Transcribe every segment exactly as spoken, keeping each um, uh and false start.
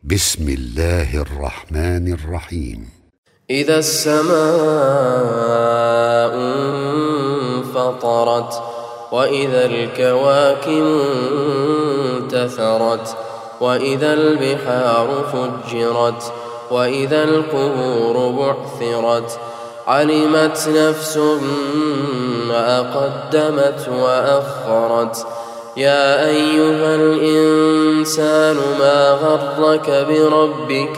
بسم الله الرحمن الرحيم. إذا السماء انفطرت وإذا الكواكب انتثرت وإذا البحار فجرت وإذا القبور بعثرت علمت نفس ما قدمت وأخرت. يا أيها الإنسان ما غرك بربك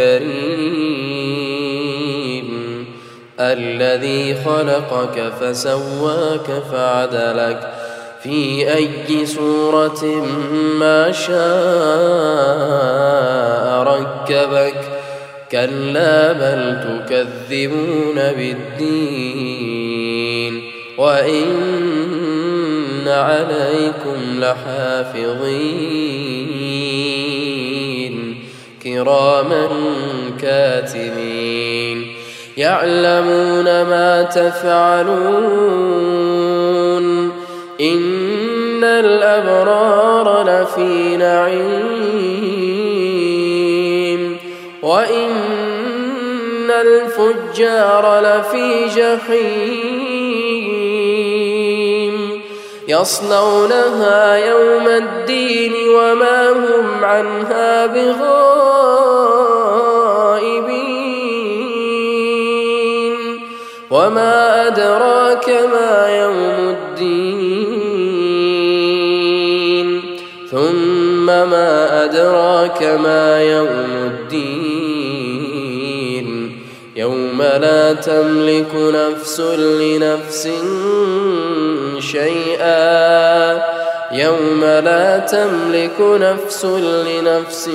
الكريم الذي خلقك فسواك فعدلك في أي صورة ما شاء ركبك. كلا بل تكذبون بالدين وإن عليكم لحافظين كراما كاتبين يعلمون ما تفعلون. إن الأبرار لفي نعيم وإن الفجار لفي جحيم يصلونها يوم الدين وما هم عنها بغائبين. وما أدراك ما يوم الدين ثم ما أدراك ما يوم الدين يوم لا تملك نفس لنفس شيئا يوم لا تملك نفس لنفس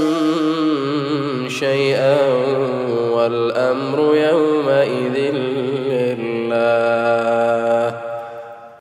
شيئا والأمر يومئذ لله.